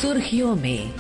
सुर्खियों में।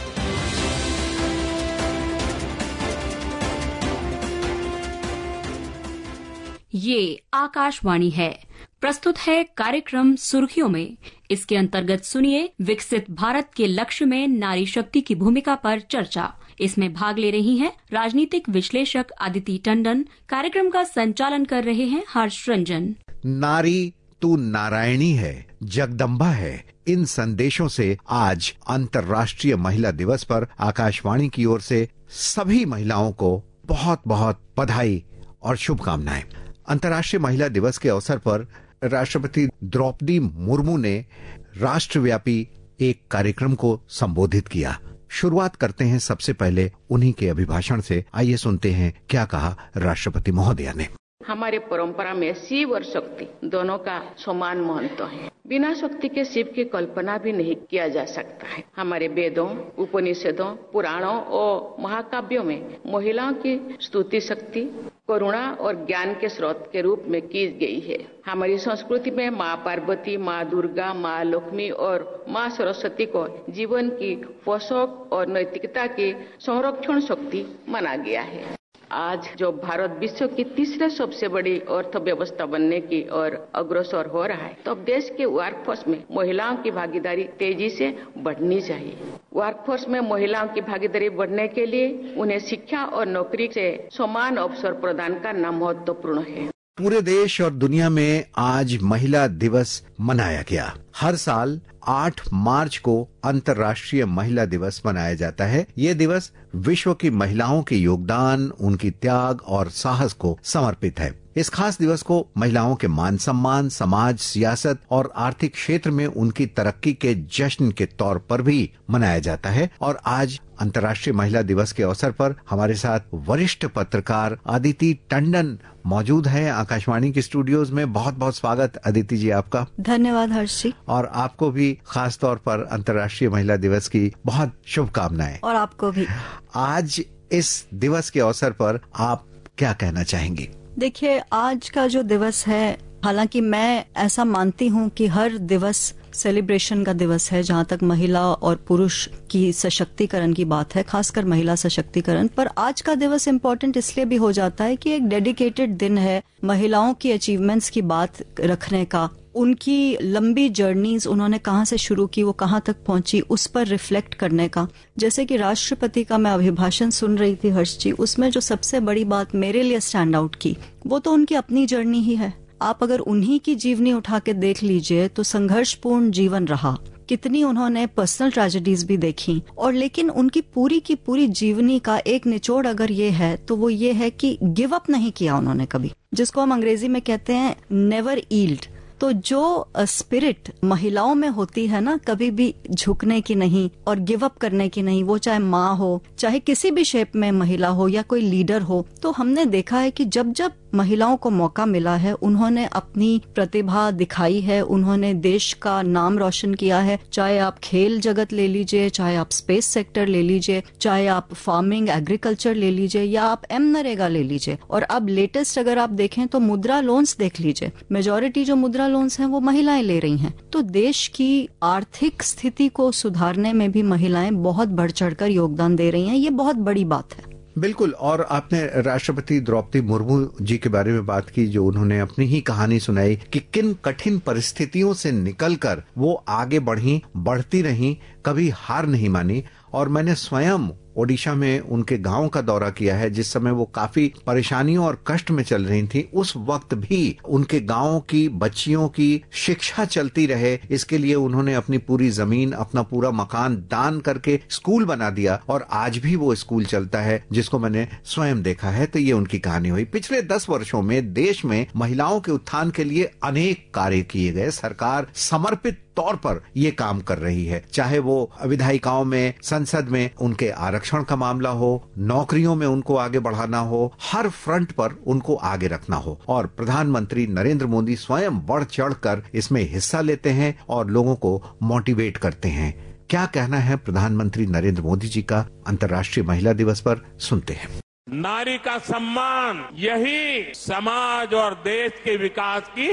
ये आकाशवाणी है। प्रस्तुत है कार्यक्रम सुर्खियों में। इसके अंतर्गत सुनिए विकसित भारत के लक्ष्य में नारी शक्ति की भूमिका पर चर्चा। इसमें भाग ले रही हैं राजनीतिक विश्लेषक अदिति टंडन। कार्यक्रम का संचालन कर रहे हैं हर्ष रंजन। नारी तू नारायणी है, जगदम्बा है। इन संदेशों से आज अंतर्राष्ट्रीय महिला दिवस पर आकाशवाणी की ओर से सभी महिलाओं को बहुत बहुत बधाई और शुभकामनाएं। अंतर्राष्ट्रीय महिला दिवस के अवसर पर राष्ट्रपति द्रौपदी मुर्मू ने राष्ट्रव्यापी एक कार्यक्रम को संबोधित किया। शुरुआत करते हैं सबसे पहले उन्हीं के अभिभाषण से। आइए सुनते हैं क्या कहा राष्ट्रपति महोदया ने। हमारे परंपरा में शिव और शक्ति दोनों का समान महत्व है। बिना शक्ति के शिव की कल्पना भी नहीं किया जा सकता है। हमारे वेदों, उपनिषदों, पुराणों और महाकाव्यों में महिलाओं की स्तुति शक्ति, करुणा और ज्ञान के स्रोत के रूप में की गई है। हमारी संस्कृति में माँ पार्वती, माँ दुर्गा, माँ लक्ष्मी और माँ सरस्वती को जीवन की पोषक और नैतिकता की संरक्षण शक्ति माना गया है। आज जो भारत विश्व की तीसरे सबसे बड़ी अर्थव्यवस्था बनने की ओर अग्रसर हो रहा है, तो अब देश के वर्कफोर्स में महिलाओं की भागीदारी तेजी से बढ़नी चाहिए। वर्कफोर्स में महिलाओं की भागीदारी बढ़ने के लिए उन्हें शिक्षा और नौकरी से समान अवसर प्रदान करना महत्वपूर्ण है। पूरे देश और दुनिया में आज महिला दिवस मनाया गया। हर साल 8 मार्च को अंतर्राष्ट्रीय महिला दिवस मनाया जाता है। ये दिवस विश्व की महिलाओं के योगदान, उनकी त्याग और साहस को समर्पित है। इस खास दिवस को महिलाओं के मान सम्मान, समाज, सियासत और आर्थिक क्षेत्र में उनकी तरक्की के जश्न के तौर पर भी मनाया जाता है। और आज अंतर्राष्ट्रीय महिला दिवस के अवसर पर हमारे साथ वरिष्ठ पत्रकार अदिति टंडन मौजूद है आकाशवाणी के स्टूडियोज में। बहुत बहुत स्वागत अदिति जी आपका। धन्यवाद हर्ष जी। और आपको भी खास तौर पर अंतर्राष्ट्रीय महिला दिवस की बहुत शुभकामनाएं। और आपको भी। आज इस दिवस के अवसर पर आप क्या कहना चाहेंगे? देखिए, आज का जो दिवस है, हालांकि मैं ऐसा मानती हूँ कि हर दिवस सेलिब्रेशन का दिवस है जहाँ तक महिला और पुरुष की सशक्तिकरण की बात है, खासकर महिला सशक्तिकरण। पर आज का दिवस इम्पोर्टेंट इसलिए भी हो जाता है कि एक डेडिकेटेड दिन है महिलाओं की अचीवमेंट्स की बात रखने का। उनकी लंबी जर्नीज, उन्होंने कहाँ से शुरू की, वो कहाँ तक पहुंची, उस पर रिफ्लेक्ट करने का। जैसे कि राष्ट्रपति का मैं अभिभाषण सुन रही थी हर्ष जी, उसमें जो सबसे बड़ी बात मेरे लिए स्टैंड आउट की, वो तो उनकी अपनी जर्नी ही है। आप अगर उन्हीं की जीवनी उठा के देख लीजिए तो संघर्षपूर्ण जीवन रहा, कितनी उन्होंने पर्सनल ट्रेजेडीज भी देखी, और लेकिन उनकी पूरी की पूरी जीवनी का एक निचोड़ अगर ये है तो वो ये है कि गिव अप नहीं किया उन्होंने कभी, जिसको हम अंग्रेजी में कहते हैं नेवर ईल्ड। तो जो स्पिरिट महिलाओं में होती है ना, कभी भी झुकने की नहीं और गिव अप करने की नहीं, वो चाहे माँ हो, चाहे किसी भी शेप में महिला हो या कोई लीडर हो, तो हमने देखा है कि जब जब महिलाओं को मौका मिला है उन्होंने अपनी प्रतिभा दिखाई है, उन्होंने देश का नाम रोशन किया है। चाहे आप खेल जगत ले लीजिए, चाहे आप स्पेस सेक्टर ले लीजिए, चाहे आप फार्मिंग एग्रीकल्चर ले लीजिए, या आप नरेगा ले लीजिए। और अब लेटेस्ट अगर आप देखें तो मुद्रा लोन्स देख लीजिए, मेजॉरिटी जो मुद्रा लोन्स हैं वो महिलाएं ले रही हैं। तो देश की आर्थिक स्थिति को सुधारने में भी महिलाएं बहुत बढ़ चढ़कर योगदान दे रही हैं। ये बहुत बड़ी बात है। बिल्कुल। और आपने राष्ट्रपति द्रौपदी मुर्मू जी के बारे में बात की, जो उन्होंने अपनी ही कहानी सुनाई कि किन कठिन परिस्थितियों से निकलकर वो आगे बढ़ती रही, कभी हार नहीं मानी। और मैंने स्वयं ओडिशा में उनके गांव का दौरा किया है, जिस समय वो काफी परेशानियों और कष्ट में चल रही थी। उस वक्त भी उनके गांव की बच्चियों की शिक्षा चलती रहे, इसके लिए उन्होंने अपनी पूरी जमीन, अपना पूरा मकान दान करके स्कूल बना दिया, और आज भी वो स्कूल चलता है, जिसको मैंने स्वयं देखा है। तो ये उनकी कहानी हुई। पिछले 10 वर्षों में देश में महिलाओं के उत्थान के लिए अनेक कार्य किए गए। सरकार समर्पित तौर पर ये काम कर रही है, चाहे वो विधायिकाओं में, संसद में उनके आरक्षण का मामला हो, नौकरियों में उनको आगे बढ़ाना हो, हर फ्रंट पर उनको आगे रखना हो। और प्रधानमंत्री नरेंद्र मोदी स्वयं बढ़ चढ़कर इसमें हिस्सा लेते हैं और लोगों को मोटिवेट करते हैं। क्या कहना है प्रधानमंत्री नरेंद्र मोदी जी का अंतर्राष्ट्रीय महिला दिवस पर, सुनते हैं। नारी का सम्मान यही समाज और देश के विकास की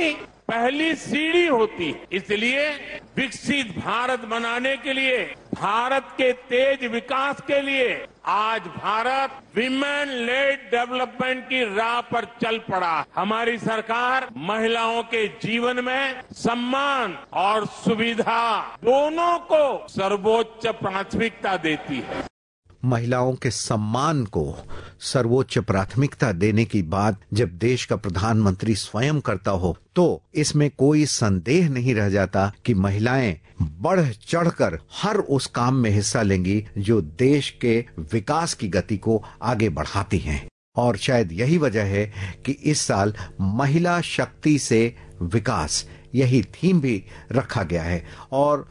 पहली सीढ़ी होती है। इसलिए विकसित भारत बनाने के लिए, भारत के तेज विकास के लिए आज भारत विमेन लेड डेवलपमेंट की राह पर चल पड़ा। हमारी सरकार महिलाओं के जीवन में सम्मान और सुविधा दोनों को सर्वोच्च प्राथमिकता देती है। महिलाओं के सम्मान को सर्वोच्च प्राथमिकता देने की बात जब देश का प्रधानमंत्री स्वयं करता हो तो इसमें कोई संदेह नहीं रह जाता कि महिलाएं बढ़ चढ़कर हर उस काम में हिस्सा लेंगी जो देश के विकास की गति को आगे बढ़ाती हैं। और शायद यही वजह है कि इस साल महिला शक्ति से विकास यही थीम भी रखा गया है। और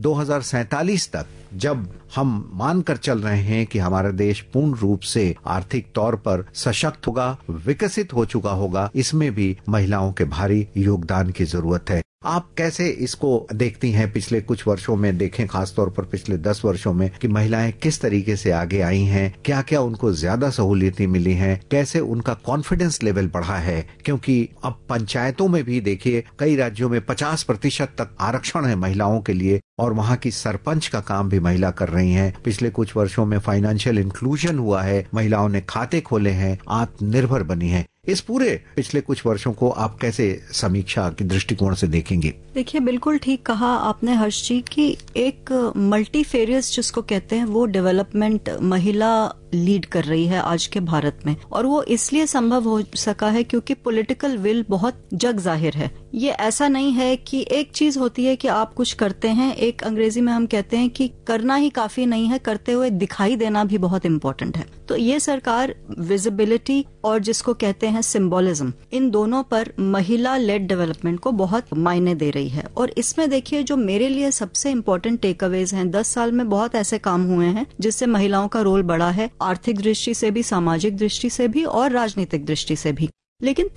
2047 तक जब हम मानकर चल रहे हैं कि हमारा देश पूर्ण रूप से आर्थिक तौर पर सशक्त होगा, विकसित हो चुका होगा, इसमें भी महिलाओं के भारी योगदान की जरूरत है। आप कैसे इसको देखती हैं? पिछले कुछ वर्षों में देखें, खासतौर पर पिछले 10 वर्षों में, कि महिलाएं किस तरीके से आगे आई हैं, क्या क्या उनको ज्यादा सहूलियतें मिली हैं, कैसे उनका कॉन्फिडेंस लेवल बढ़ा है। क्योंकि अब पंचायतों में भी देखिए कई राज्यों में 50% तक आरक्षण है महिलाओं के लिए और वहाँ की सरपंच का काम भी महिला कर रही हैं। पिछले कुछ वर्षों में फाइनेंशियल इंक्लूजन हुआ है, महिलाओं ने खाते खोले हैं, आत्मनिर्भर बनी है। इस पूरे पिछले कुछ वर्षों को आप कैसे समीक्षा के दृष्टिकोण से देखेंगे? देखिए, बिल्कुल ठीक कहा आपने हर्ष जी कि एक मल्टीफेरियस जिसको कहते हैं वो डेवलपमेंट महिला लीड कर रही है आज के भारत में। और वो इसलिए संभव हो सका है क्योंकि पॉलिटिकल विल बहुत जग जाहिर है। ये ऐसा नहीं है कि एक चीज होती है कि आप कुछ करते हैं, एक अंग्रेजी में हम कहते हैं कि करना ही काफी नहीं है, करते हुए दिखाई देना भी बहुत इम्पोर्टेंट है। तो ये सरकार विजिबिलिटी और जिसको कहते हैं सिंबोलिज्म, इन दोनों पर महिला लेड डेवलपमेंट को बहुत मायने दे रही है। और इसमें देखिए जो मेरे लिए सबसे इम्पोर्टेंट टेक अवेज हैं, 10 साल में बहुत ऐसे काम हुए हैं जिससे महिलाओं का रोल बढ़ा है, आर्थिक दृष्टि से भी, सामाजिक दृष्टि से भी और राजनीतिक दृष्टि से भी। लेकिन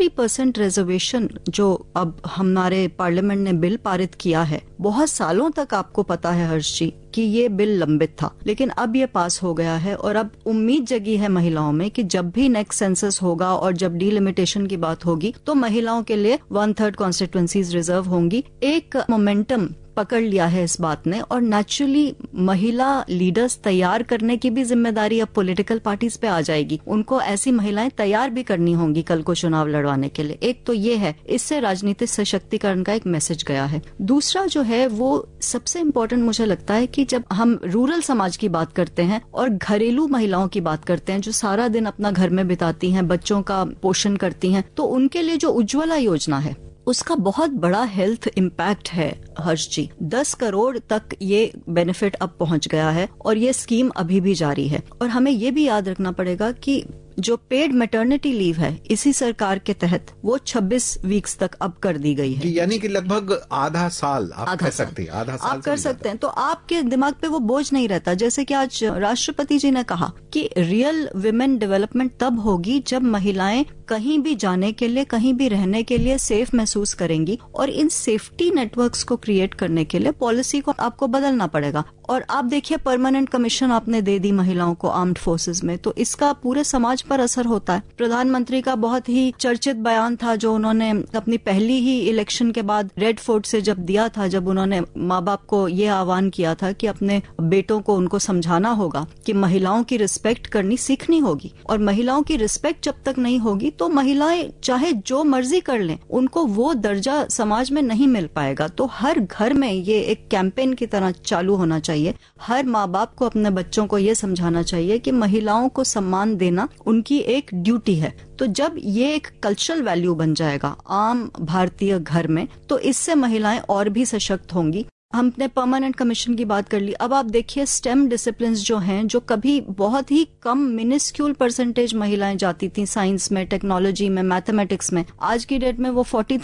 33% रिजर्वेशन जो अब हमारे पार्लियामेंट ने बिल पारित किया है, बहुत सालों तक आपको पता है हर्ष जी कि ये बिल लंबित था, लेकिन अब ये पास हो गया है। और अब उम्मीद जगी है महिलाओं में कि जब भी नेक्स्ट सेंसस होगा और जब डिलिमिटेशन की बात होगी तो महिलाओं के लिए 1/3 कॉन्स्टिट्यूएंसीज रिजर्व होंगी। एक मोमेंटम पकड़ लिया है इस बात ने। और नेचुरली महिला लीडर्स तैयार करने की भी जिम्मेदारी अब पॉलिटिकल पार्टीज पे आ जाएगी। उनको ऐसी महिलाएं तैयार भी करनी होंगी कल को चुनाव लड़वाने के लिए। एक तो ये है, इससे राजनीतिक सशक्तिकरण का एक मैसेज गया है। दूसरा जो है वो सबसे इम्पोर्टेंट मुझे लगता है कि जब हम रूरल समाज की बात करते हैं और घरेलू महिलाओं की बात करते हैं जो सारा दिन अपना घर में बिताती हैं, बच्चों का पोषण करती हैं, तो उनके लिए जो उज्ज्वला योजना है उसका बहुत बड़ा हेल्थ इम्पैक्ट है हर्ष जी। 10 करोड़ तक ये बेनिफिट अब पहुंच गया है और ये स्कीम अभी भी जारी है। और हमें ये भी याद रखना पड़ेगा कि जो पेड मैटरनिटी लीव है इसी सरकार के तहत वो 26 वीक्स तक अब कर दी गई है। यानी कि लगभग आधा साल आप कह सकते हैं, आधा साल आप कर सकते हैं। तो आपके दिमाग पे वो बोझ नहीं रहता। जैसे कि आज राष्ट्रपति जी ने कहा कि रियल विमेन डेवलपमेंट तब होगी जब महिलाएं कहीं भी जाने के लिए, कहीं भी रहने के लिए सेफ महसूस करेंगी। और इन सेफ्टी नेटवर्क्स को क्रिएट करने के लिए पॉलिसी को आपको बदलना पड़ेगा। और आप देखिए, परमानेंट कमीशन आपने दे दी महिलाओं को आर्म्ड फोर्सेस में, तो इसका पूरे समाज पर असर होता है। प्रधानमंत्री का बहुत ही चर्चित बयान था जो उन्होंने अपनी पहली ही इलेक्शन के बाद रेड फोर्ट से जब दिया था, जब उन्होंने माँ बाप को ये आह्वान किया था कि अपने बेटों को उनको समझाना होगा कि महिलाओं की रिस्पेक्ट करनी सीखनी होगी। और महिलाओं की रिस्पेक्ट जब तक नहीं होगी तो महिलाएं चाहे जो मर्जी कर लें, उनको वो दर्जा समाज में नहीं मिल पाएगा। तो हर घर में ये एक कैंपेन की तरह चालू होना चाहिए। हर माँ बाप को अपने बच्चों को ये समझाना चाहिए कि महिलाओं को सम्मान देना उनकी एक ड्यूटी है। तो जब ये एक कल्चरल वैल्यू बन जाएगा आम भारतीय घर में, तो इससे महिलाएं और भी सशक्त होंगी। हमने परमानेंट कमीशन की बात कर ली। अब आप देखिए स्टेम डिसिप्लिन्स जो हैं, जो कभी बहुत ही कम मिनिस्क्यूल परसेंटेज महिलाएं जाती थी साइंस में, टेक्नोलॉजी में, मैथमेटिक्स में, आज की डेट में वो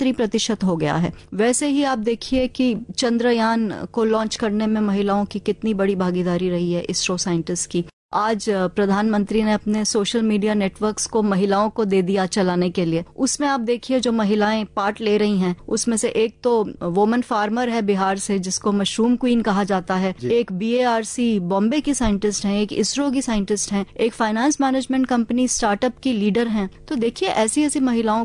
43% हो गया है। वैसे ही आप देखिए कि चंद्रयान को लॉन्च करने में महिलाओं की कितनी बड़ी भागीदारी रही है, इसरो साइंटिस्ट की। आज प्रधानमंत्री ने अपने सोशल मीडिया नेटवर्क्स को महिलाओं को दे दिया चलाने के लिए। उसमें आप देखिए जो महिलाएं पार्ट ले रही हैं, उसमें से एक तो वुमन फार्मर है बिहार से जिसको मशरूम क्वीन कहा जाता है, एक BARC बॉम्बे की साइंटिस्ट हैं, एक इसरो की साइंटिस्ट हैं, एक फाइनेंस मैनेजमेंट कंपनी स्टार्टअप की लीडर हैं। तो देखिए ऐसी ऐसी महिलाओं को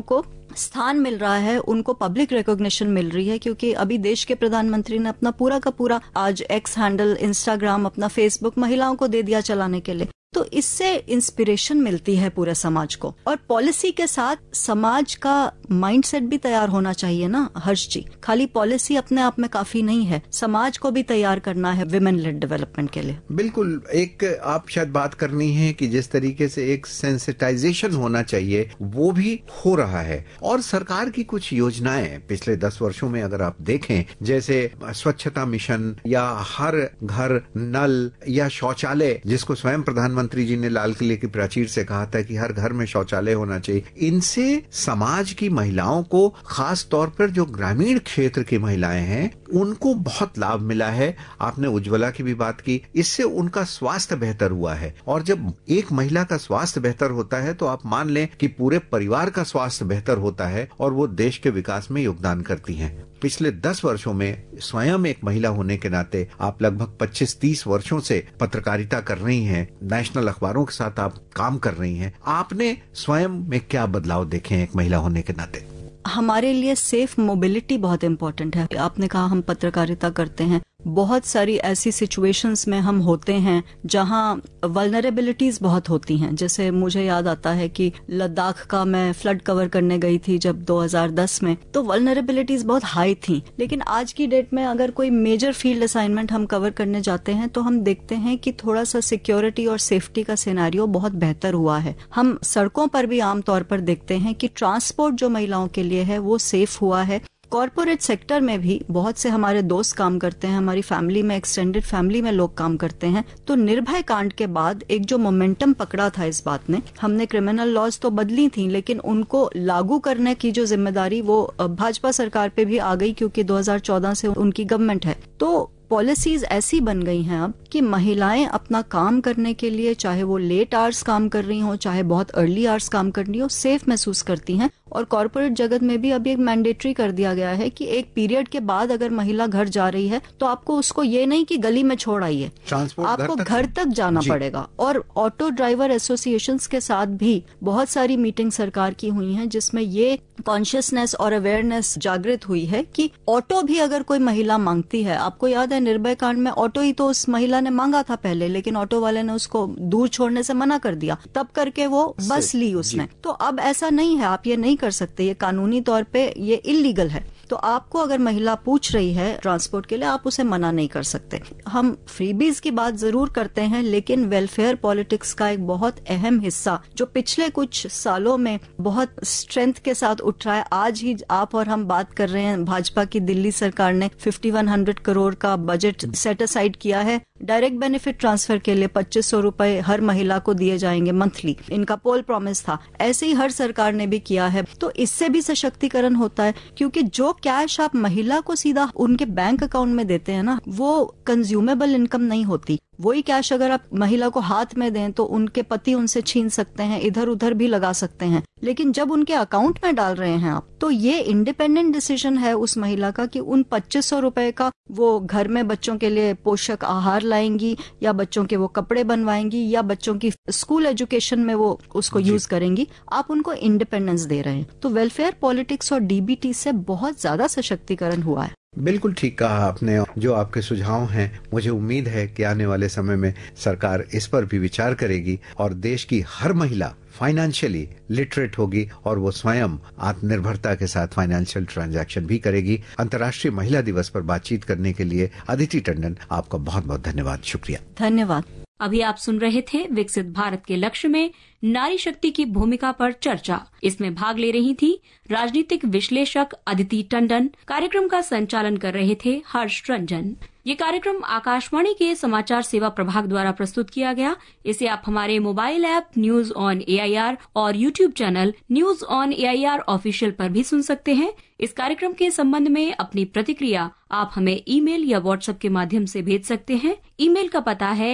स्थान मिल रहा है, उनको पब्लिक रिकॉग्निशन मिल रही है, क्योंकि अभी देश के प्रधानमंत्री ने अपना पूरा का पूरा आज एक्स हैंडल, इंस्टाग्राम, अपना फेसबुक महिलाओं को दे दिया चलाने के लिए। तो इससे इंस्पिरेशन मिलती है पूरे समाज को। और पॉलिसी के साथ समाज का माइंडसेट भी तैयार होना चाहिए ना हर्ष जी। खाली पॉलिसी अपने आप में काफी नहीं है, समाज को भी तैयार करना है विमेन लेड डेवलपमेंट के लिए। बिल्कुल, एक आप शायद बात करनी है कि जिस तरीके से एक सेंसिटाइजेशन होना चाहिए वो भी हो रहा है। और सरकार की कुछ योजनाएं पिछले 10 वर्षों में अगर आप देखें, जैसे स्वच्छता मिशन या हर घर नल या शौचालय, जिसको स्वयं प्रधानमंत्री जी ने लाल किले की प्राचीर से कहा था कि हर घर में शौचालय होना चाहिए, इनसे समाज की महिलाओं को, खास तौर पर जो ग्रामीण क्षेत्र की महिलाएं हैं, उनको बहुत लाभ मिला है। आपने उज्ज्वला की भी बात की, इससे उनका स्वास्थ्य बेहतर हुआ है। और जब एक महिला का स्वास्थ्य बेहतर होता है तो आप मान लें कि पूरे परिवार का स्वास्थ्य बेहतर होता है और वो देश के विकास में योगदान करती हैं। पिछले 10 वर्षों में स्वयं एक महिला होने के नाते आप लगभग 25-30 वर्षों से पत्रकारिता कर रही हैं, नेशनल अखबारों के साथ आप काम कर रही हैं। आपने स्वयं में क्या बदलाव देखे हैं एक महिला होने के नाते? हमारे लिए सेफ मोबिलिटी बहुत इम्पोर्टेंट है। आपने कहा हम पत्रकारिता करते हैं, बहुत सारी ऐसी सिचुएशंस में हम होते हैं जहां वल्नरेबिलिटीज बहुत होती हैं। जैसे मुझे याद आता है कि लद्दाख का मैं फ्लड कवर करने गई थी जब 2010 में, तो वल्नरेबिलिटीज बहुत हाई थी। लेकिन आज की डेट में अगर कोई मेजर फील्ड असाइनमेंट हम कवर करने जाते हैं तो हम देखते हैं कि थोड़ा सा सिक्योरिटी और सेफ्टी का सिनेरियो बहुत बेहतर हुआ है। हम सड़कों पर भी आमतौर पर देखते हैं कि ट्रांसपोर्ट जो महिलाओं के लिए है वो सेफ हुआ है। कॉर्पोरेट सेक्टर में भी बहुत से हमारे दोस्त काम करते हैं, हमारी फैमिली में, एक्सटेंडेड फैमिली में लोग काम करते हैं। तो निर्भय कांड के बाद एक जो मोमेंटम पकड़ा था इस बात ने, हमने क्रिमिनल लॉज तो बदली थी लेकिन उनको लागू करने की जो जिम्मेदारी वो भाजपा सरकार पे भी आ गई, क्योंकि 2014 से उनकी गवर्नमेंट है। तो पॉलिसीज ऐसी बन गई हैं अब कि महिलाएं अपना काम करने के लिए, चाहे वो लेट आवर्स काम कर रही हो, चाहे बहुत अर्ली आवर्स काम कर रही हो, सेफ महसूस करती हैं। और कॉर्पोरेट जगत में भी अभी एक मैंडेटरी कर दिया गया है कि एक पीरियड के बाद अगर महिला घर जा रही है तो आपको उसको ये नहीं कि गली में छोड़ आइए, आपको घर तक जाना पड़ेगा। और ऑटो ड्राइवर एसोसिएशंस के साथ भी बहुत सारी मीटिंग सरकार की हुई हैं जिसमें ये कॉन्शियसनेस और अवेयरनेस जागृत हुई है कि ऑटो भी अगर कोई महिला मांगती है, आपको याद है निर्भय कांड में ऑटो ही तो उस महिला ने मांगा था पहले, लेकिन ऑटो वाले ने उसको दूर छोड़ने से मना कर दिया, तब करके वो बस ली उसने। तो अब ऐसा नहीं है, आप ये नहीं कर सकते, ये कानूनी तौर पे ये इलीगल है। तो आपको अगर महिला पूछ रही है ट्रांसपोर्ट के लिए, आप उसे मना नहीं कर सकते। हम फ्रीबीज की बात जरूर करते हैं, लेकिन वेलफेयर पॉलिटिक्स का एक बहुत अहम हिस्सा जो पिछले कुछ सालों में बहुत स्ट्रेंथ के साथ उठ रहा है, आज ही आप और हम बात कर रहे हैं, भाजपा की दिल्ली सरकार ने 5100 करोड़ का बजट सेट असाइड किया है डायरेक्ट बेनिफिट ट्रांसफर के लिए। 2500 रुपए हर महिला को दिए जाएंगे मंथली, इनका पोल प्रॉमिस था। ऐसे ही हर सरकार ने भी किया है। तो इससे भी सशक्तिकरण होता है, क्योंकि जो कैश आप महिला को सीधा उनके बैंक अकाउंट में देते हैं ना, वो कंज्यूमेबल इनकम नहीं होती। वही कैश अगर आप महिला को हाथ में दें तो उनके पति उनसे छीन सकते हैं, इधर उधर भी लगा सकते हैं। लेकिन जब उनके अकाउंट में डाल रहे हैं आप, तो ये इंडिपेंडेंट डिसीजन है उस महिला का कि उन 2500 रुपए का वो घर में बच्चों के लिए पोषक आहार लाएंगी, या बच्चों के वो कपड़े बनवाएंगी, या बच्चों की स्कूल एजुकेशन में वो उसको यूज करेंगी। आप उनको इंडिपेंडेंस दे रहे हैं। तो वेलफेयर पॉलिटिक्स और डीबीटी से बहुत ज्यादा सशक्तिकरण हुआ है। बिल्कुल ठीक कहा आपने। जो आपके सुझाव हैं, मुझे उम्मीद है कि आने वाले समय में सरकार इस पर भी विचार करेगी और देश की हर महिला फाइनेंशियली लिटरेट होगी और वो स्वयं आत्मनिर्भरता के साथ फाइनेंशियल ट्रांजैक्शन भी करेगी। अंतर्राष्ट्रीय महिला दिवस पर बातचीत करने के लिए अदिति टंडन, आपका बहुत बहुत धन्यवाद। शुक्रिया। धन्यवाद। अभी आप सुन रहे थे विकसित भारत के लक्ष्य में नारी शक्ति की भूमिका पर चर्चा। इसमें भाग ले रही थी राजनीतिक विश्लेषक अदिति टंडन। कार्यक्रम का संचालन कर रहे थे हर्ष रंजन। ये कार्यक्रम आकाशवाणी के समाचार सेवा प्रभाग द्वारा प्रस्तुत किया गया। इसे आप हमारे mobile app news on AIR और YouTube channel news on AIR official पर भी सुन सकते हैं। इस कार्यक्रम के संबंध में अपनी प्रतिक्रिया आप हमें ईमेल या व्हाट्सएप के माध्यम से भेज सकते हैं। ईमेल का पता है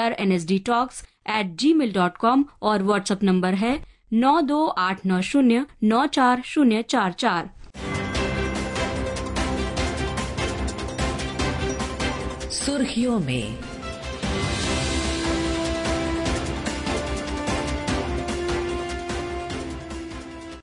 airnsdtalks@gmail.com और व्हाट्सएप नंबर है 9289094044। सुर्खियों में